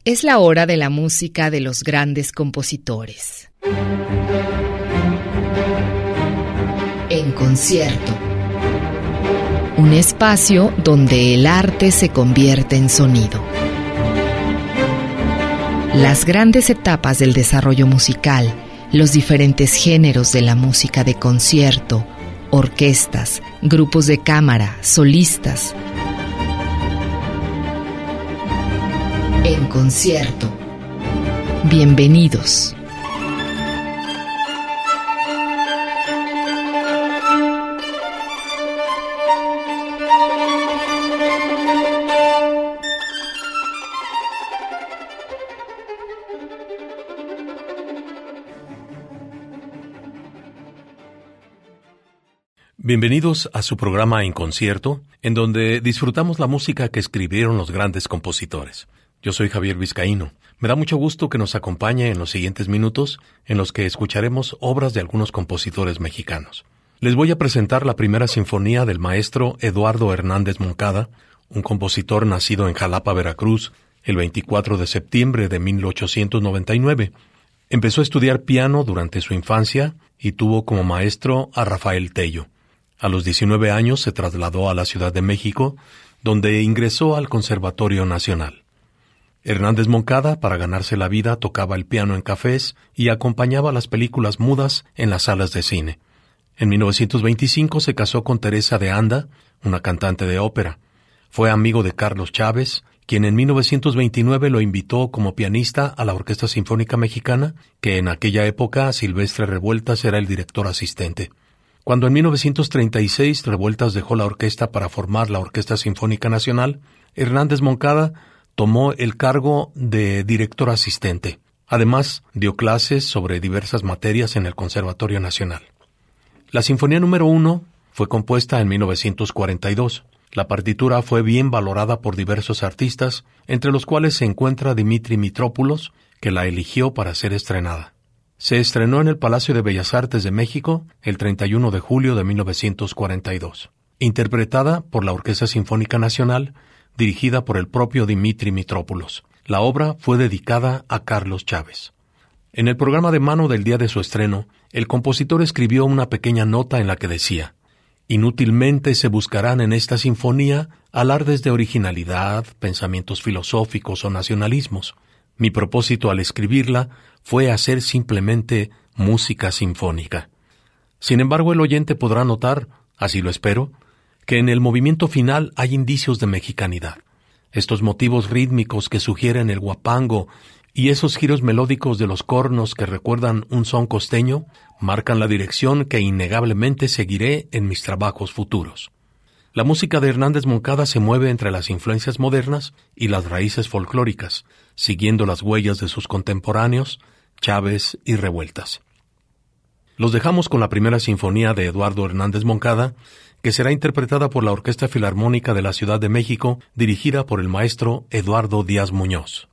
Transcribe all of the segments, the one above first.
Es la hora de la música de los grandes compositores. En concierto. Un espacio donde el arte se convierte en sonido. Las grandes etapas del desarrollo musical, los diferentes géneros de la música de concierto, orquestas, grupos de cámara, solistas. En concierto. Bienvenidos. Bienvenidos a su programa En Concierto, en donde disfrutamos la música que escribieron los grandes compositores. Yo soy Javier Vizcaíno. Me da mucho gusto que nos acompañe en los siguientes minutos, en los que escucharemos obras de algunos compositores mexicanos. Les voy a presentar la primera sinfonía del maestro Eduardo Hernández Moncada, un compositor nacido en Jalapa, Veracruz, el 24 de septiembre de 1899. Empezó a estudiar piano durante su infancia y tuvo como maestro a Rafael Tello. A los 19 años se trasladó a la Ciudad de México, donde ingresó al Conservatorio Nacional. Hernández Moncada, para ganarse la vida, tocaba el piano en cafés y acompañaba las películas mudas en las salas de cine. En 1925 se casó con Teresa de Anda, una cantante de ópera. Fue amigo de Carlos Chávez, quien en 1929 lo invitó como pianista a la Orquesta Sinfónica Mexicana, que en aquella época Silvestre Revueltas era el director asistente. Cuando en 1936 Revueltas dejó la orquesta para formar la Orquesta Sinfónica Nacional, Hernández Moncada tomó el cargo de director asistente. Además, dio clases sobre diversas materias en el Conservatorio Nacional. La Sinfonía número 1 fue compuesta en 1942. La partitura fue bien valorada por diversos artistas, entre los cuales se encuentra Dimitri Mitrópulos, que la eligió para ser estrenada. Se estrenó en el Palacio de Bellas Artes de México el 31 de julio de 1942. Interpretada por la Orquesta Sinfónica Nacional, dirigida por el propio Dimitri Mitrópulos. La obra fue dedicada a Carlos Chávez. En el programa de mano del día de su estreno, el compositor escribió una pequeña nota en la que decía: «Inútilmente se buscarán en esta sinfonía alardes de originalidad, pensamientos filosóficos o nacionalismos. Mi propósito al escribirla fue hacer simplemente música sinfónica». Sin embargo, el oyente podrá notar, así lo espero, que en el movimiento final hay indicios de mexicanidad. Estos motivos rítmicos que sugieren el guapango y esos giros melódicos de los cornos que recuerdan un son costeño marcan la dirección que innegablemente seguiré en mis trabajos futuros. La música de Hernández Moncada se mueve entre las influencias modernas y las raíces folclóricas, siguiendo las huellas de sus contemporáneos, Chávez y Revueltas. Los dejamos con la primera sinfonía de Eduardo Hernández Moncada, que será interpretada por la Orquesta Filarmónica de la Ciudad de México, dirigida por el maestro Eduardo Díaz Muñoz.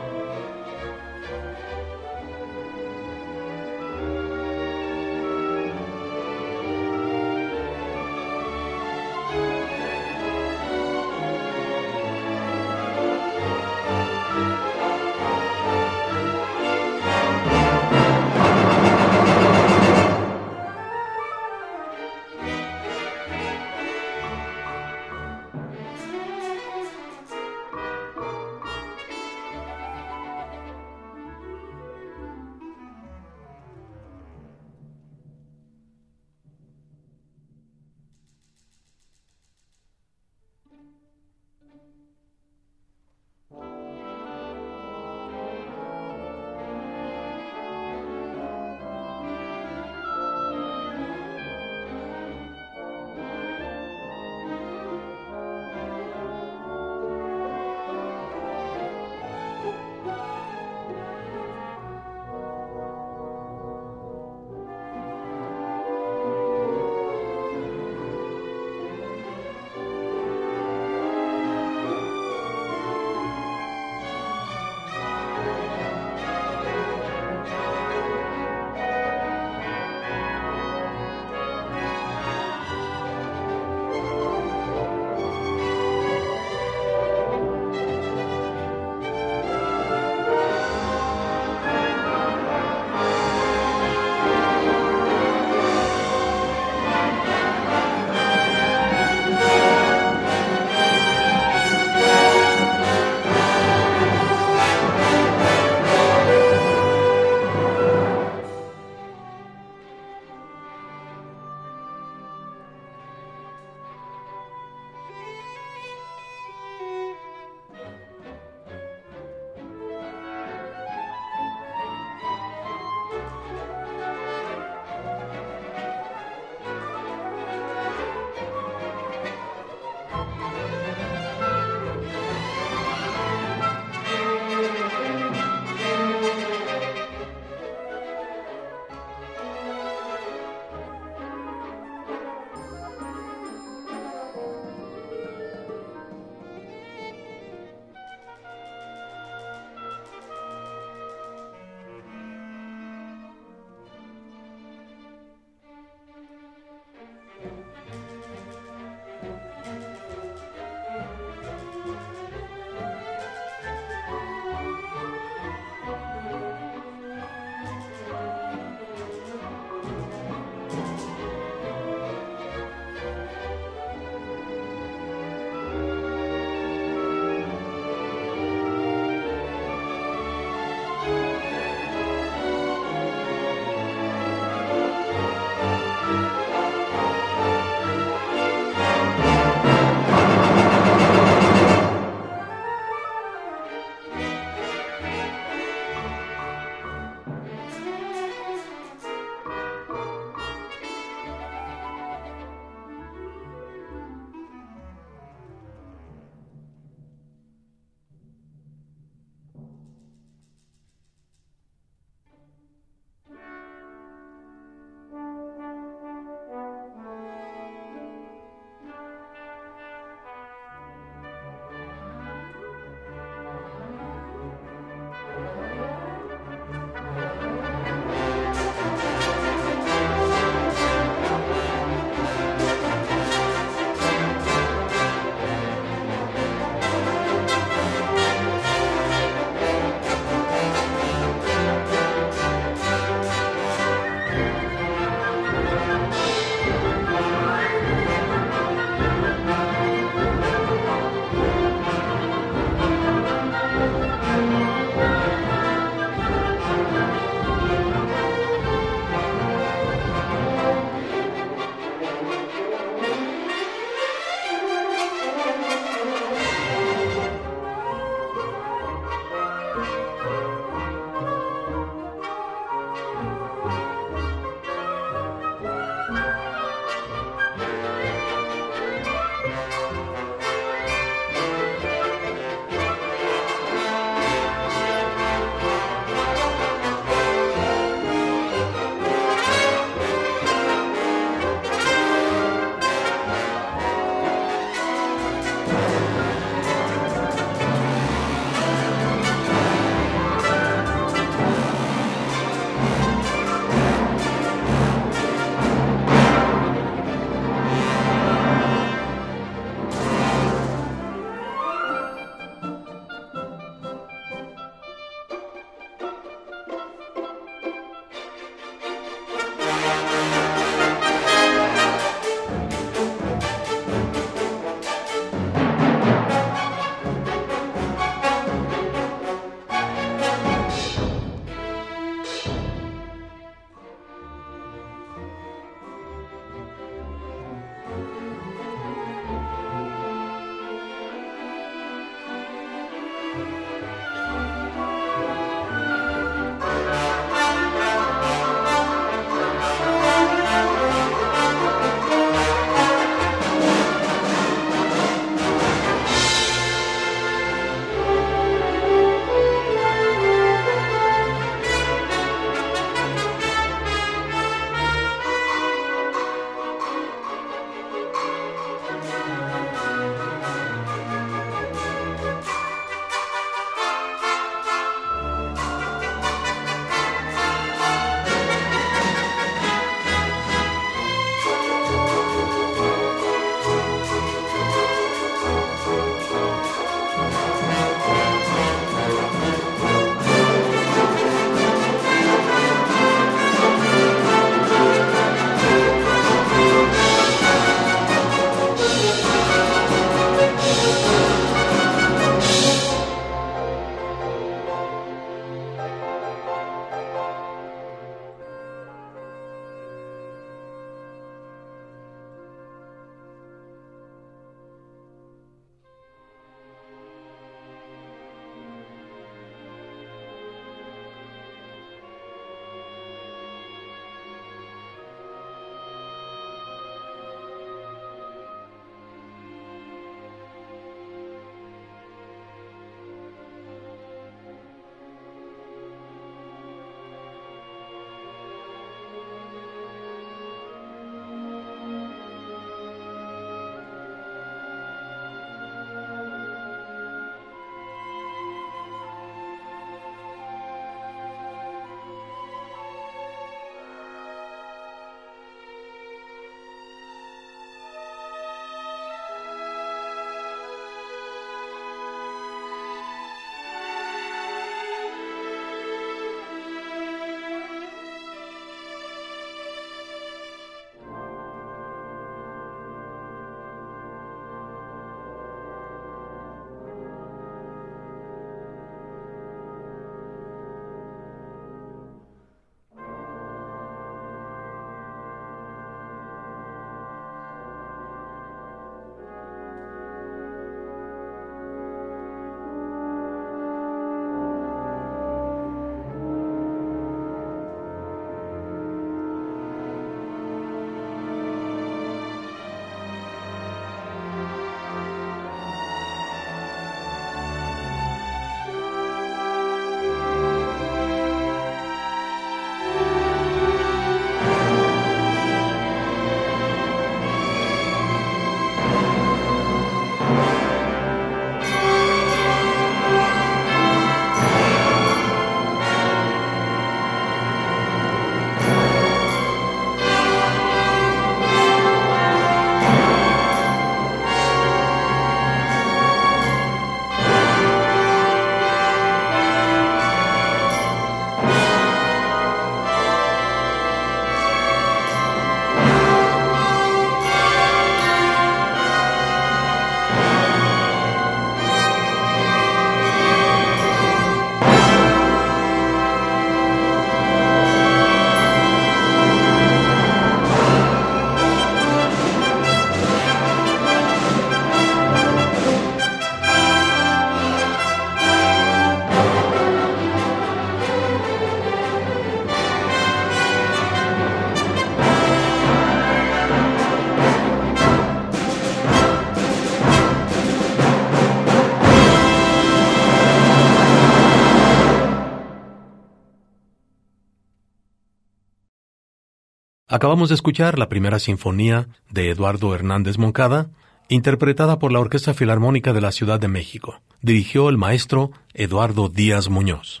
Acabamos de escuchar la primera sinfonía de Eduardo Hernández Moncada, interpretada por la Orquesta Filarmónica de la Ciudad de México. Dirigió el maestro Eduardo Díaz Muñoz.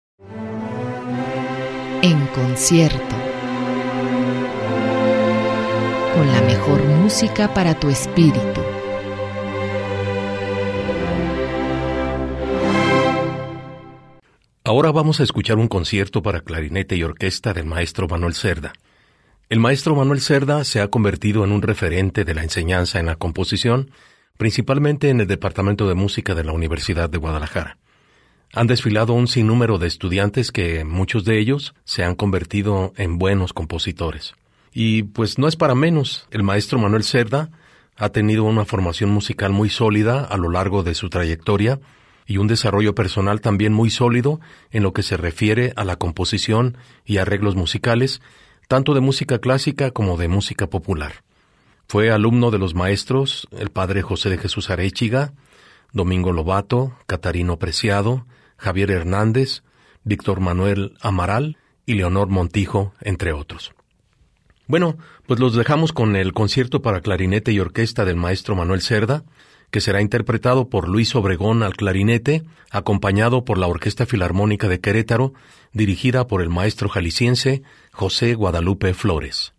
En concierto. Con la mejor música para tu espíritu. Ahora vamos a escuchar un concierto para clarinete y orquesta del maestro Manuel Cerda. El maestro Manuel Cerda se ha convertido en un referente de la enseñanza en la composición, principalmente en el Departamento de Música de la Universidad de Guadalajara. Han desfilado un sinnúmero de estudiantes que, muchos de ellos, se han convertido en buenos compositores. Y pues no es para menos, el maestro Manuel Cerda ha tenido una formación musical muy sólida a lo largo de su trayectoria y un desarrollo personal también muy sólido en lo que se refiere a la composición y arreglos musicales, tanto de música clásica como de música popular. Fue alumno de los maestros el padre José de Jesús Aréchiga, Domingo Lobato, Catarino Preciado, Javier Hernández, Víctor Manuel Amaral y Leonor Montijo, entre otros. Bueno, pues los dejamos con el concierto para clarinete y orquesta del maestro Manuel Cerda, que será interpretado por Luis Obregón al clarinete, acompañado por la Orquesta Filarmónica de Querétaro, dirigida por el maestro jalisciense José Guadalupe Flores.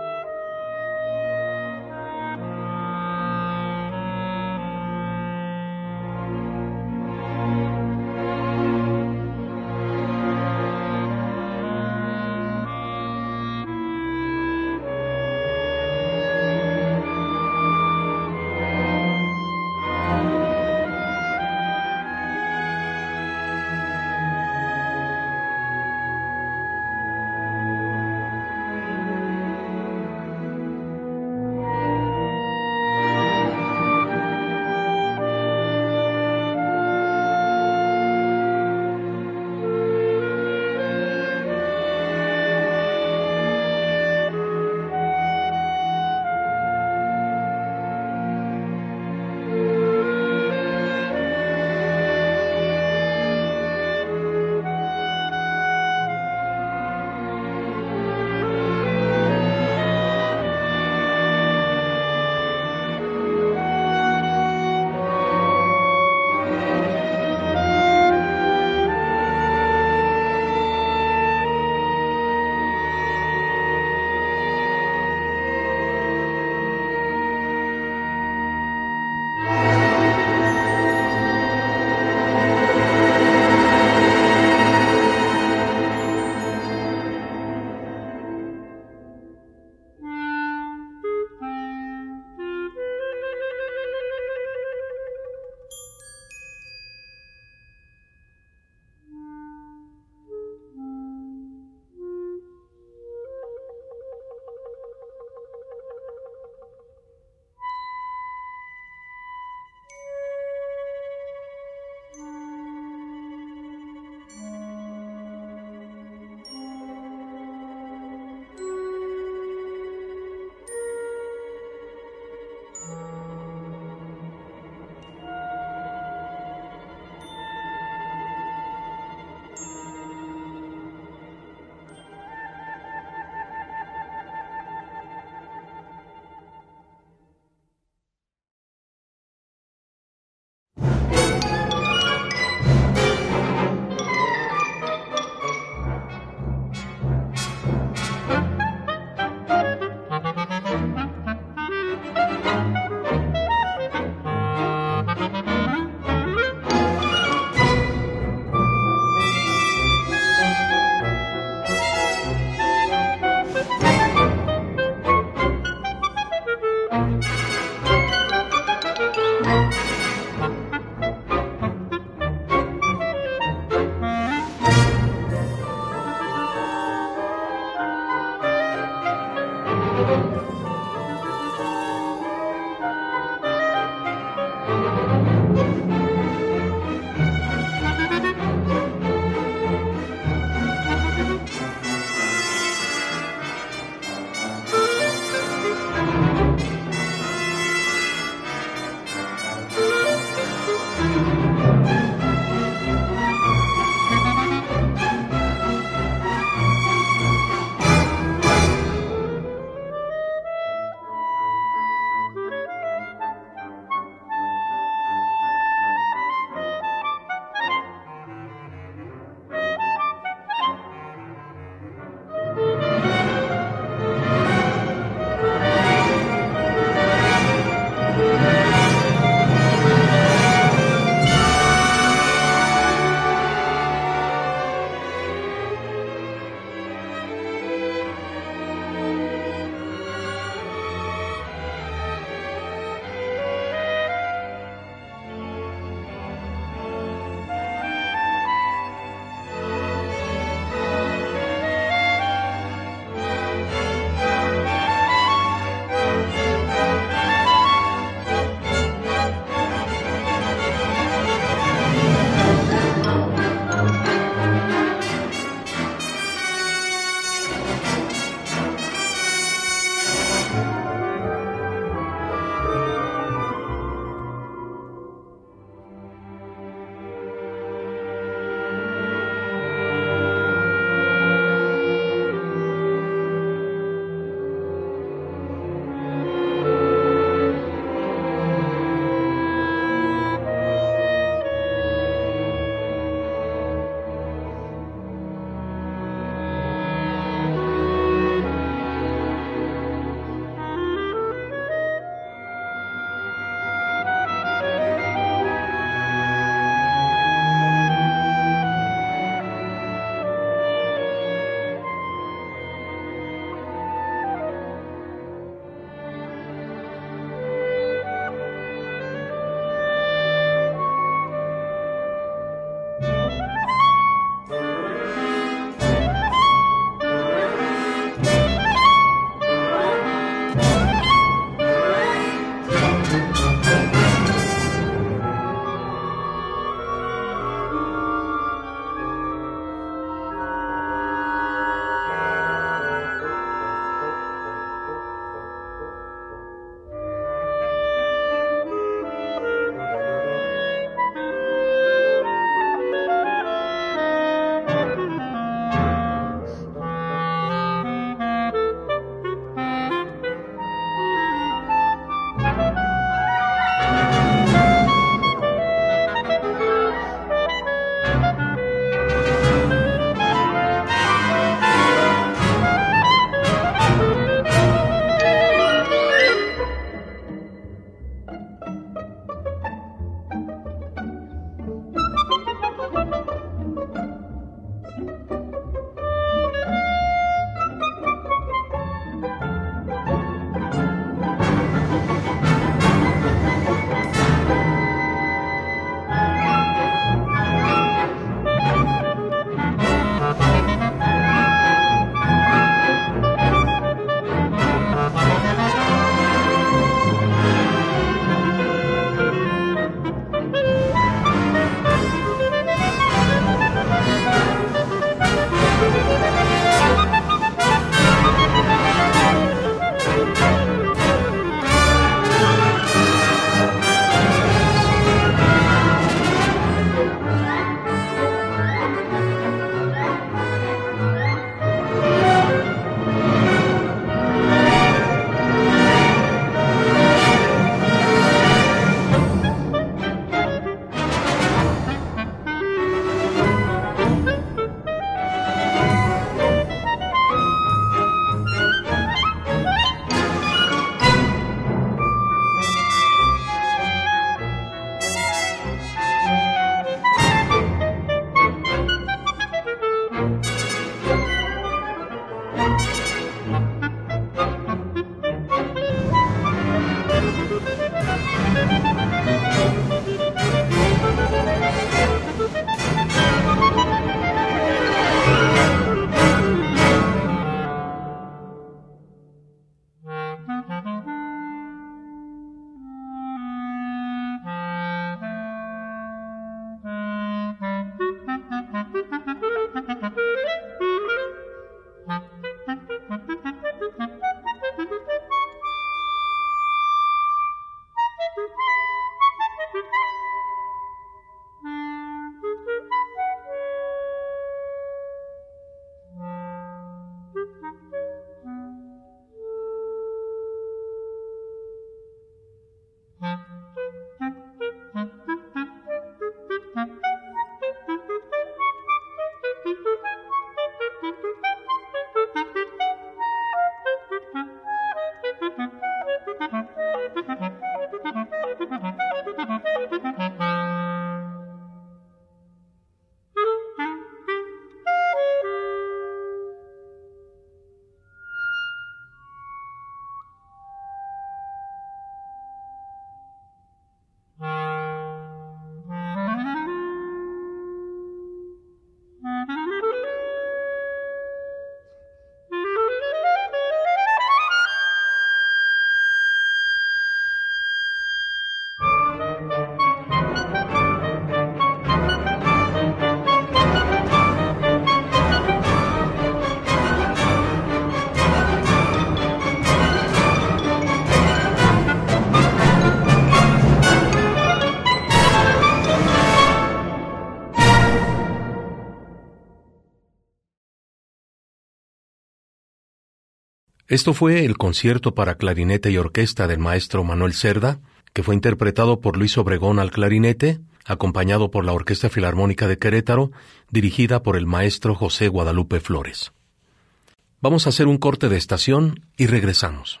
Esto fue el concierto para clarinete y orquesta del maestro Manuel Cerda, que fue interpretado por Luis Obregón al clarinete, acompañado por la Orquesta Filarmónica de Querétaro, dirigida por el maestro José Guadalupe Flores. Vamos a hacer un corte de estación y regresamos.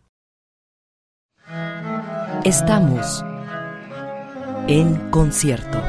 Estamos en concierto.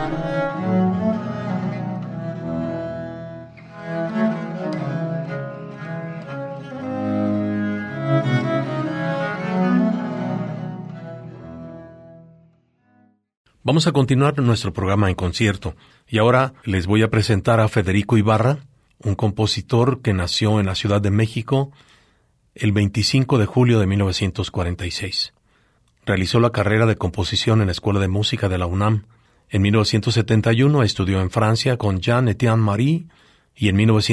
Vamos a continuar nuestro programa en concierto y ahora les voy a presentar a Federico Ibarra, un compositor que nació en la Ciudad de México el 25 de julio de 1946. Realizó la carrera de composición en la Escuela de Música de la UNAM. En 1971 estudió en Francia con Jean-Étienne Marie y en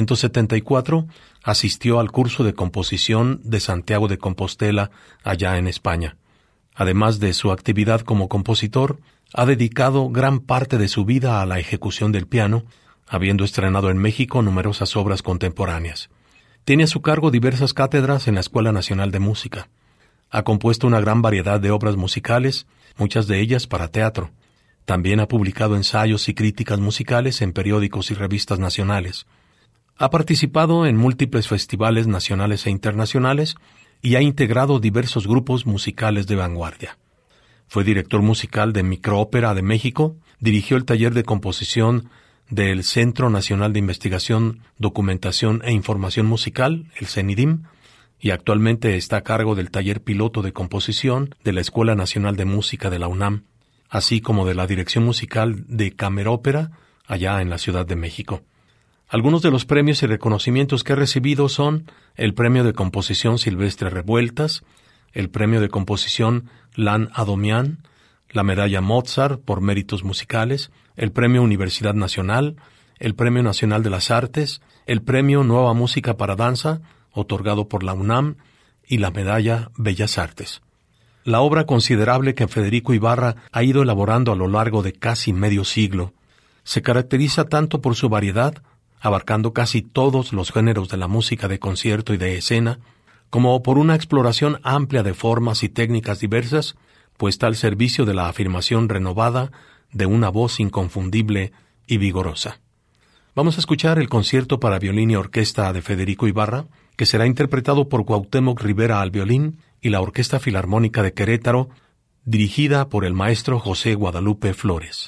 1974 asistió al curso de composición de Santiago de Compostela, allá en España. Además de su actividad como compositor, ha dedicado gran parte de su vida a la ejecución del piano, habiendo estrenado en México numerosas obras contemporáneas. Tiene a su cargo diversas cátedras en la Escuela Nacional de Música. Ha compuesto una gran variedad de obras musicales, muchas de ellas para teatro. También ha publicado ensayos y críticas musicales en periódicos y revistas nacionales. Ha participado en múltiples festivales nacionales e internacionales y ha integrado diversos grupos musicales de vanguardia. Fue director musical de Microópera de México, dirigió el taller de composición del Centro Nacional de Investigación, Documentación e Información Musical, el CENIDIM, y actualmente está a cargo del taller piloto de composición de la Escuela Nacional de Música de la UNAM, así como de la dirección musical de Camerópera, allá en la Ciudad de México. Algunos de los premios y reconocimientos que ha recibido son el Premio de Composición Silvestre Revueltas, el Premio de Composición Lan Adomian, la Medalla Mozart por méritos musicales, el Premio Universidad Nacional, el Premio Nacional de las Artes, el Premio Nueva Música para Danza, otorgado por la UNAM, y la Medalla Bellas Artes. La obra considerable que Federico Ibarra ha ido elaborando a lo largo de casi medio siglo se caracteriza tanto por su variedad, abarcando casi todos los géneros de la música de concierto y de escena, como por una exploración amplia de formas y técnicas diversas, puesta al servicio de la afirmación renovada de una voz inconfundible y vigorosa. Vamos a escuchar el concierto para violín y orquesta de Federico Ibarra, que será interpretado por Cuauhtémoc Rivera al violín y la Orquesta Filarmónica de Querétaro, dirigida por el maestro José Guadalupe Flores.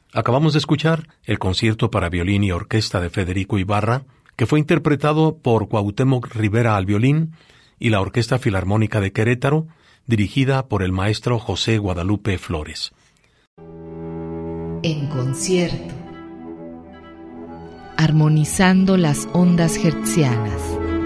Acabamos de escuchar el concierto para violín y orquesta de Federico Ibarra, que fue interpretado por Cuauhtémoc Rivera al violín y la Orquesta Filarmónica de Querétaro, dirigida por el maestro José Guadalupe Flores. En concierto. Armonizando las ondas hertzianas.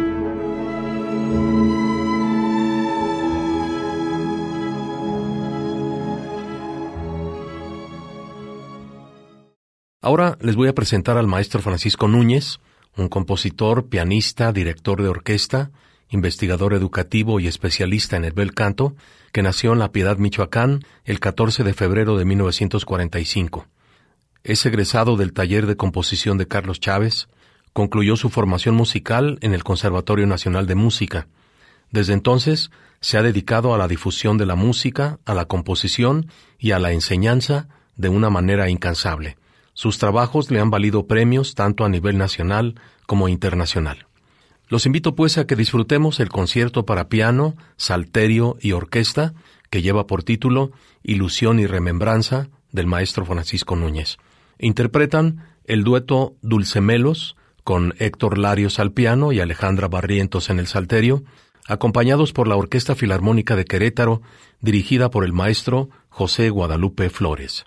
Ahora les voy a presentar al maestro Francisco Núñez, un compositor, pianista, director de orquesta, investigador educativo y especialista en el bel canto, que nació en La Piedad, Michoacán, el 14 de febrero de 1945. Es egresado del taller de composición de Carlos Chávez, concluyó su formación musical en el Conservatorio Nacional de Música. Desde entonces se ha dedicado a la difusión de la música, a la composición y a la enseñanza de una manera incansable. Sus trabajos le han valido premios tanto a nivel nacional como internacional. Los invito pues a que disfrutemos el concierto para piano, salterio y orquesta que lleva por título Ilusión y Remembranza del maestro Francisco Núñez. Interpretan el dueto Dulcemelos con Héctor Larios al piano y Alejandra Barrientos en el salterio, acompañados por la Orquesta Filarmónica de Querétaro, dirigida por el maestro José Guadalupe Flores.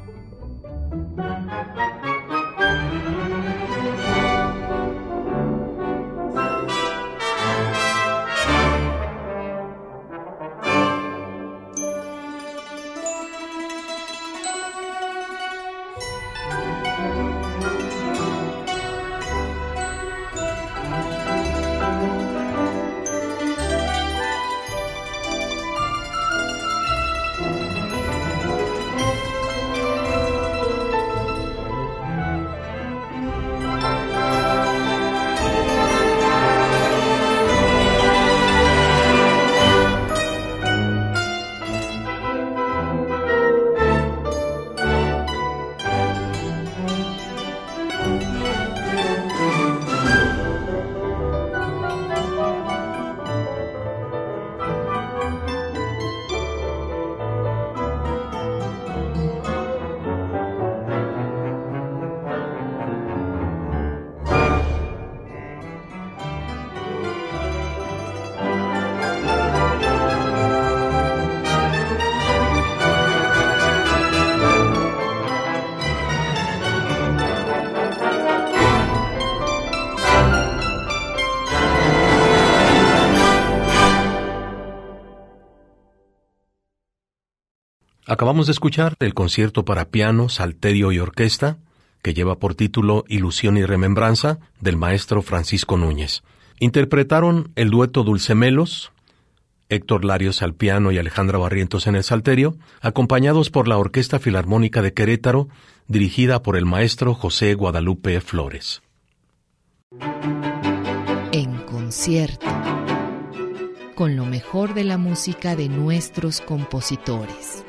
Acabamos de escuchar el concierto para piano, salterio y orquesta, que lleva por título Ilusión y Remembranza, del maestro Francisco Núñez. Interpretaron el dueto Dulcemelos, Héctor Larios al piano y Alejandra Barrientos en el salterio, acompañados por la Orquesta Filarmónica de Querétaro, dirigida por el maestro José Guadalupe Flores. En concierto, con lo mejor de la música de nuestros compositores.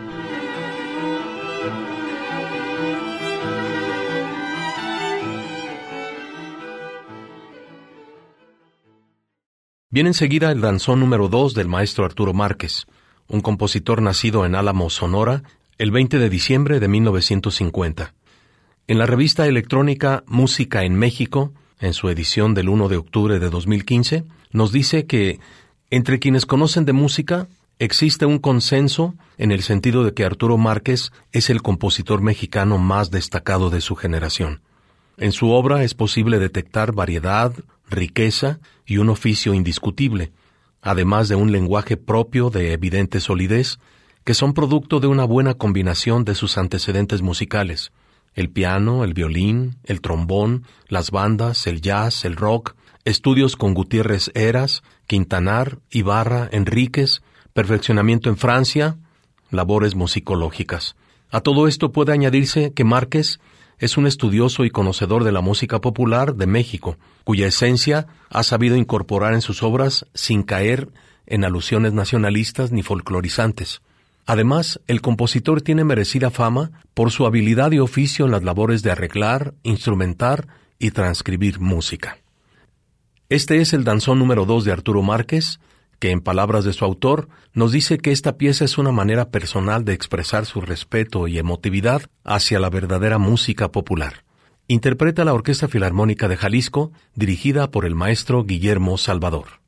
Viene enseguida el danzón número 2 del maestro Arturo Márquez, un compositor nacido en Álamo, Sonora, el 20 de diciembre de 1950. En la revista electrónica Música en México, en su edición del 1 de octubre de 2015, nos dice que entre quienes conocen de música existe un consenso en el sentido de que Arturo Márquez es el compositor mexicano más destacado de su generación. En su obra es posible detectar variedad, riqueza y un oficio indiscutible, además de un lenguaje propio de evidente solidez, que son producto de una buena combinación de sus antecedentes musicales: el piano, el violín, el trombón, las bandas, el jazz, el rock, estudios con Gutiérrez Heras, Quintanar, Ibarra, Enríquez, perfeccionamiento en Francia, labores musicológicas. A todo esto puede añadirse que Márquez es un estudioso y conocedor de la música popular de México, cuya esencia ha sabido incorporar en sus obras sin caer en alusiones nacionalistas ni folclorizantes. Además, el compositor tiene merecida fama por su habilidad y oficio en las labores de arreglar, instrumentar y transcribir música. Este es el danzón número 2 de Arturo Márquez, que en palabras de su autor nos dice que esta pieza es una manera personal de expresar su respeto y emotividad hacia la verdadera música popular. Interpreta la Orquesta Filarmónica de Jalisco, dirigida por el maestro Guillermo Salvador.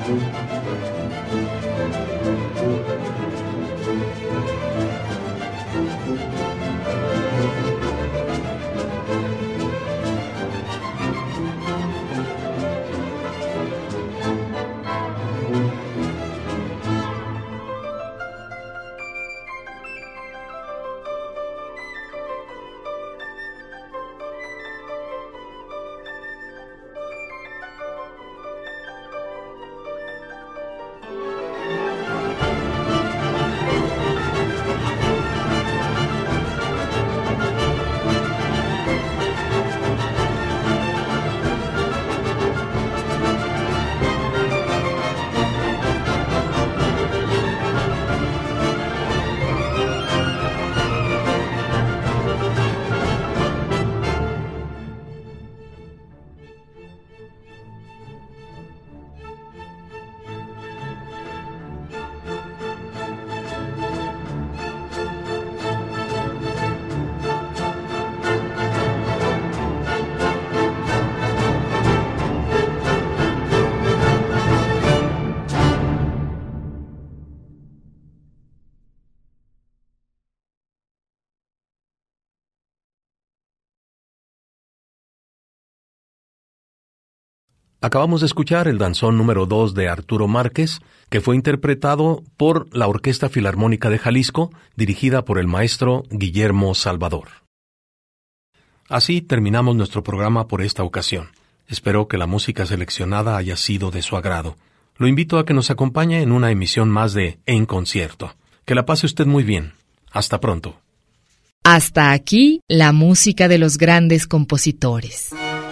Acabamos de escuchar el danzón número 2 de Arturo Márquez, que fue interpretado por la Orquesta Filarmónica de Jalisco, dirigida por el maestro Guillermo Salvador. Así terminamos nuestro programa por esta ocasión. Espero que la música seleccionada haya sido de su agrado. Lo invito a que nos acompañe en una emisión más de En Concierto. Que la pase usted muy bien. Hasta pronto. Hasta aquí la música de los grandes compositores.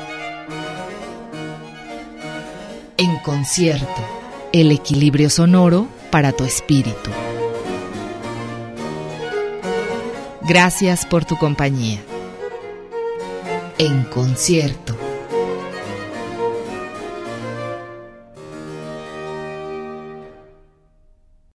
En Concierto, el equilibrio sonoro para tu espíritu. Gracias por tu compañía. En Concierto.